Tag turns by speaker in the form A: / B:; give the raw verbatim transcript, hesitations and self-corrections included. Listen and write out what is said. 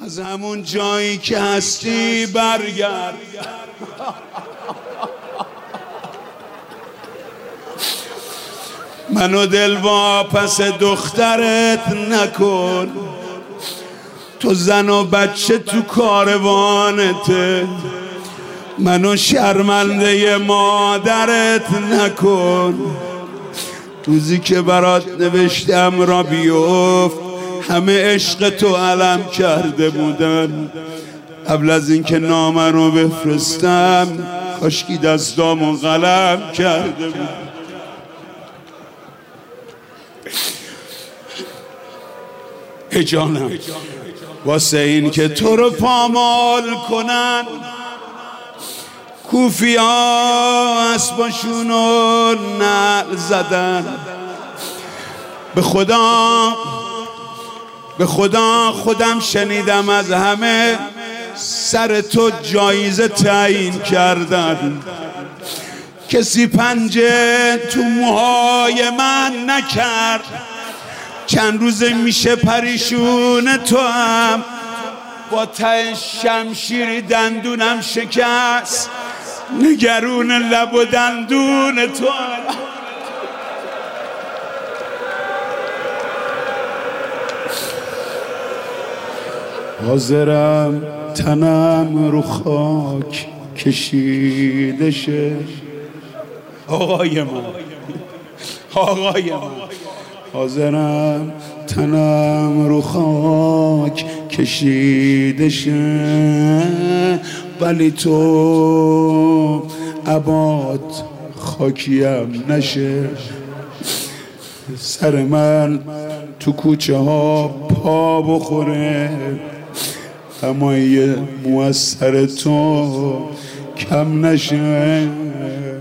A: از همون جایی که هستی برگرد. منو دل واپس دخترت نکن، تو زن و بچه تو کاروانته. منو شرمنده مادرت نکن، روزی که برات نوشتم را بیفت همه عشق تو علم کرده بودن. قبل از اینکه نامه رو بفرستم کاشکی دستامو قلم کرده بود. ای جانم واسه این که تو رو پامال کنن کوفیا اسباشون رو نعل زدن. به خدا به خدا خودم شنیدم از همه سر تو جایزه تعیین کردن. کسی پنجه تو موهای من نکرد. چند روزه میشه پریشون تو هم با ته شمشیری دندونم شکست. نگرون لب و دندون تو هم. حاضرم تنم رو خاک کشیده شه. آقای من آقای من حاضرم تنم رو خاک کشیده شه، ولی تو عبات خاکیم نشه. سر من تو کوچه ها پا بخوره، اما یه مؤثر تو کم نشه.